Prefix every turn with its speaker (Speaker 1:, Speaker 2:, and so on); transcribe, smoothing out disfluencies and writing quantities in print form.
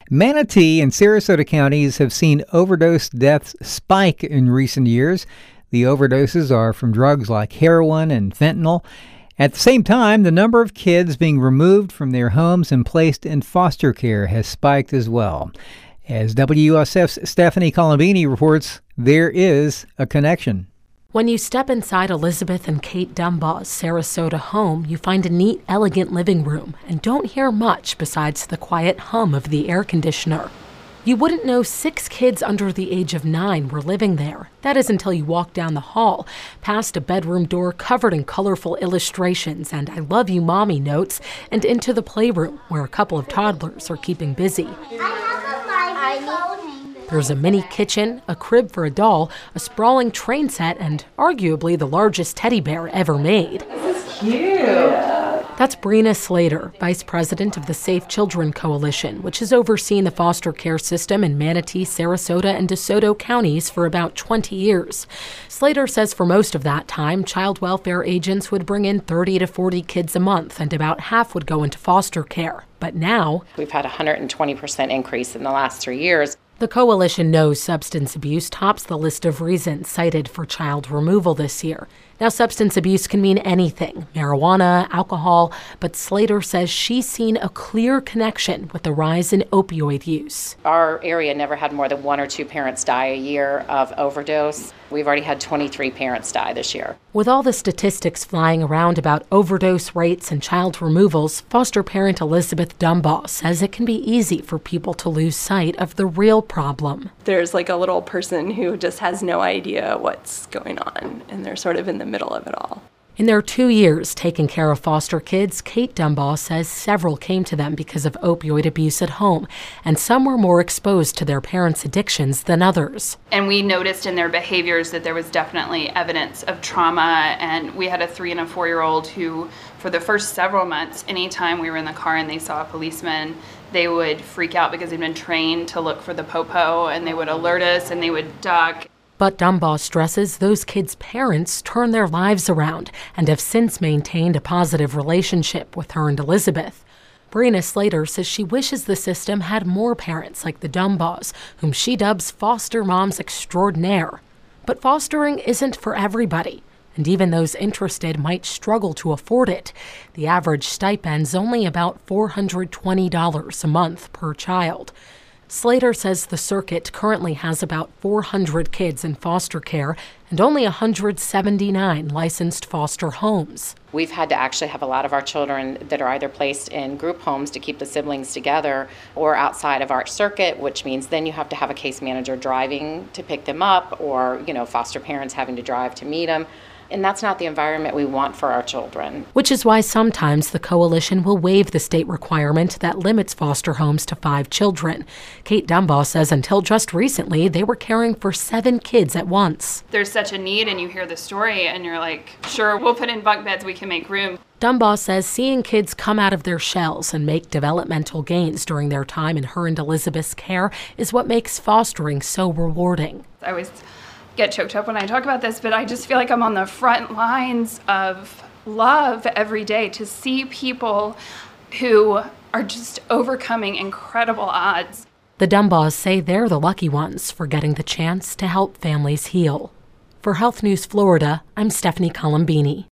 Speaker 1: Manatee and Sarasota counties have seen overdose deaths spike in recent years. The overdoses are from drugs like heroin and fentanyl. At the same time, the number of kids being removed from their homes and placed in foster care has spiked as well. As WUSF's Stephanie Colombini reports, there is a connection.
Speaker 2: When you step inside Elizabeth and Kate Dumbaugh's Sarasota home, you find a neat, elegant living room and don't hear much besides the quiet hum of the air conditioner. You wouldn't know 6 kids under the age of 9 were living there. That is until you walk down the hall, past a bedroom door covered in colorful illustrations and I love you mommy notes, and into the playroom where a couple of toddlers are keeping busy. There's a mini kitchen, a crib for a doll, a sprawling train set, and arguably the largest teddy bear ever made.
Speaker 3: This is cute.
Speaker 2: That's Brina Slater, Vice President of the Safe Children Coalition, which has overseen the foster care system in Manatee, Sarasota, and DeSoto counties for about 20 years. Slater says for most of that time, child welfare agents would bring in 30 to 40 kids a month, and about half would go into foster care. But now,
Speaker 4: we've had a 120% increase in the last 3 years.
Speaker 2: The coalition knows substance abuse tops the list of reasons cited for child removal this year. Now, substance abuse can mean anything, marijuana, alcohol, but Slater says she's seen a clear connection with the rise in opioid use.
Speaker 4: Our area never had more than 1 or 2 parents die a year of overdose. We've already had 23 parents die this year.
Speaker 2: With all the statistics flying around about overdose rates and child removals, foster parent Elizabeth Dumbaugh says it can be easy for people to lose sight of the real problem.
Speaker 3: There's like a little person who just has no idea what's going on, and they're sort of in the middle of it all.
Speaker 2: In their 2 years taking care of foster kids, Kate Dumbaugh says several came to them because of opioid abuse at home, and some were more exposed to their parents' addictions than others.
Speaker 5: And we noticed in their behaviors that there was definitely evidence of trauma, and we had a 3- and 4-year-old who, for the first several months, anytime we were in the car and they saw a policeman, they would freak out because they'd been trained to look for the popo, and they would alert us and they would duck.
Speaker 2: But Dumbaugh stresses those kids' parents turned their lives around and have since maintained a positive relationship with her and Elizabeth. Brina Slater says she wishes the system had more parents like the Dumbaughs, whom she dubs foster moms extraordinaire. But fostering isn't for everybody, and even those interested might struggle to afford it. The average stipend's only about $420 a month per child. Slater says the circuit currently has about 400 kids in foster care and only 179 licensed foster homes.
Speaker 4: We've had to actually have a lot of our children that are either placed in group homes to keep the siblings together or outside of our circuit, which means then you have to have a case manager driving to pick them up or, foster parents having to drive to meet them. And that's not the environment we want for our children.
Speaker 2: Which is why sometimes the coalition will waive the state requirement that limits foster homes to 5 children. Kate Dumbaugh says until just recently, they were caring for 7 kids at once.
Speaker 5: There's such a need, and you hear the story, and you're like, sure, we'll put in bunk beds, we can make room.
Speaker 2: Dumbaugh says seeing kids come out of their shells and make developmental gains during their time in her and Elizabeth's care is what makes fostering so rewarding.
Speaker 5: I always get choked up when I talk about this, but I just feel like I'm on the front lines of love every day to see people who are just overcoming incredible odds.
Speaker 2: The Dumbaughs say they're the lucky ones for getting the chance to help families heal. For Health News Florida, I'm Stephanie Colombini.